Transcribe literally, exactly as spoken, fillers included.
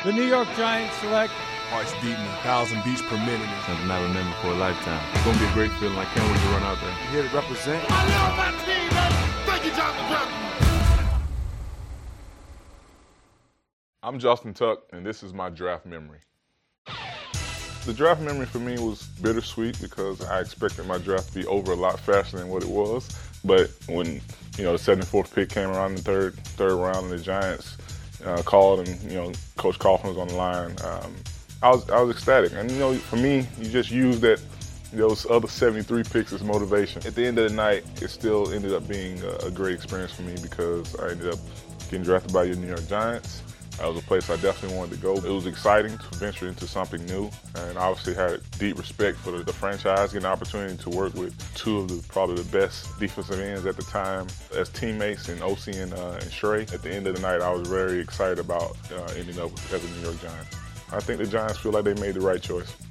The New York Giants select hearts beating a thousand beats per minute. Something I remember for a lifetime. It's going to be a great feeling. I can't wait to run out there. Here to represent. I love my team, man. Thank you, Jonathan Brown. I'm Justin Tuck, and this is my draft memory. The draft memory for me was bittersweet because I expected my draft to be over a lot faster than what it was. But when, you know, the seventy-fourth pick came around in the third third round and the Giants uh, called and, you know, Coach Coughlin was on the line, um, I was I was ecstatic. And, you know, for me, you just use that, those other seventy-three picks as motivation. At the end of the night, it still ended up being a, a great experience for me because I ended up getting drafted by your New York Giants. That was a place I definitely wanted to go. It was exciting to venture into something new, and obviously had deep respect for the, the franchise, getting an opportunity to work with two of the probably the best defensive ends at the time as teammates in O C and, uh, and Shrey. At the end of the night, I was very excited about uh, ending up as a New York Giant. I think the Giants feel like they made the right choice.